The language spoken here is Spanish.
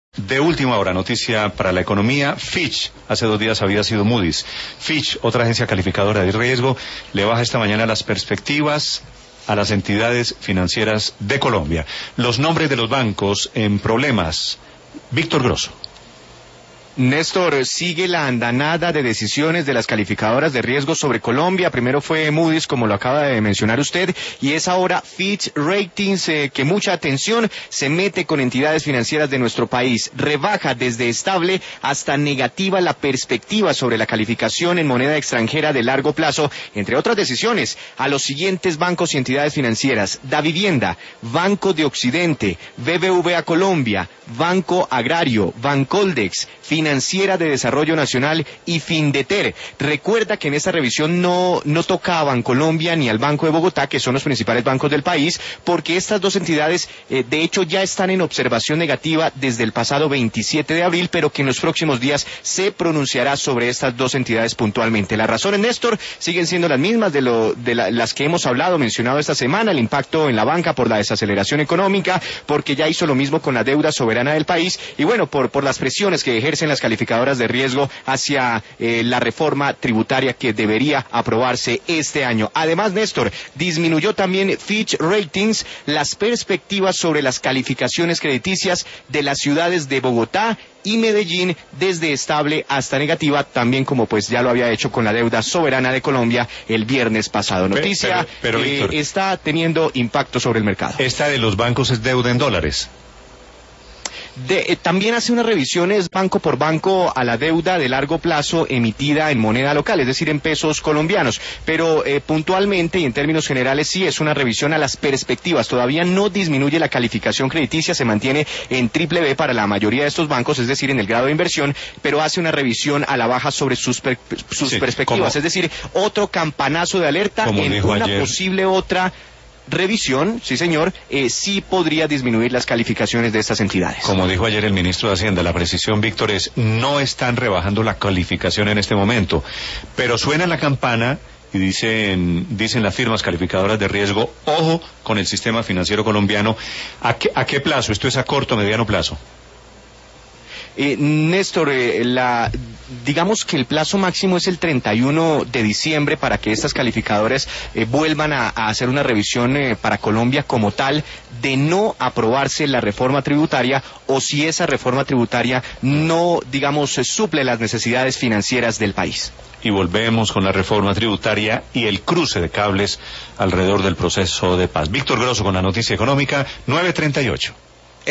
De última hora, noticia para la economía. Fitch, hace 2 días había sido Moody's. Fitch, otra agencia calificadora de riesgo, le baja esta mañana las perspectivas a las entidades financieras de Colombia. Los nombres de los bancos en problemas. Víctor Grosso. Néstor, sigue la andanada de decisiones de las calificadoras de riesgo sobre Colombia. Primero fue Moody's, como lo acaba de mencionar usted, y es ahora Fitch Ratings, que mucha atención se mete con entidades financieras de nuestro país. Rebaja desde estable hasta negativa la perspectiva sobre la calificación en moneda extranjera de largo plazo, entre otras decisiones, a los siguientes bancos y entidades financieras: Davivienda, Banco de Occidente, BBVA Colombia, Banco Agrario, Bancoldex, Financiera de Desarrollo Nacional y Findeter. Recuerda que en esta revisión no tocaban Colombia ni al Banco de Bogotá, que son los principales bancos del país, porque estas dos entidades de hecho ya están en observación negativa desde el pasado 27 de abril, pero que en los próximos días se pronunciará sobre estas dos entidades puntualmente. Las razones, Néstor, siguen siendo las mismas de las que hemos mencionado esta semana: el impacto en la banca por la desaceleración económica, porque ya hizo lo mismo con la deuda soberana del país, y bueno, por las presiones que ejercen las calificadoras de riesgo hacia la reforma tributaria que debería aprobarse este año. Además, Néstor, disminuyó también Fitch Ratings las perspectivas sobre las calificaciones crediticias de las ciudades de Bogotá y Medellín, desde estable hasta negativa, también como pues ya lo había hecho con la deuda soberana de Colombia el viernes pasado. Noticia pero Víctor, está teniendo impacto sobre el mercado. Esta de los bancos es deuda en dólares. También hace unas revisiones banco por banco a la deuda de largo plazo emitida en moneda local, es decir, en pesos colombianos, pero puntualmente y en términos generales sí es una revisión a las perspectivas. Todavía no disminuye la calificación crediticia, se mantiene en triple B para la mayoría de estos bancos, es decir, en el grado de inversión, pero hace una revisión a la baja sobre sus perspectivas, es decir, otro campanazo de alerta en una posible otra revisión, sí señor, sí podría disminuir las calificaciones de estas entidades. Como dijo ayer el ministro de Hacienda, la precisión, Víctor, es: no están rebajando la calificación en este momento, pero suena la campana y dicen las firmas calificadoras de riesgo: ojo con el sistema financiero colombiano. ¿A qué plazo? ¿Esto es a corto o mediano plazo? Néstor, digamos que el plazo máximo es el 31 de diciembre para que estas calificadoras vuelvan a hacer una revisión para Colombia como tal, de no aprobarse la reforma tributaria, o si esa reforma tributaria no, digamos, suple las necesidades financieras del país. Y volvemos con la reforma tributaria y el cruce de cables alrededor del proceso de paz. Víctor Grosso con la noticia económica, 9:38.